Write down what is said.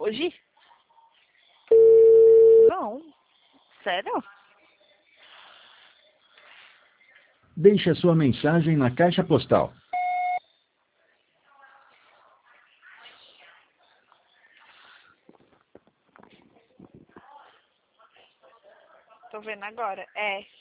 Hoje? Não. Sério? Deixe a sua mensagem na caixa postal. Tô vendo agora. É.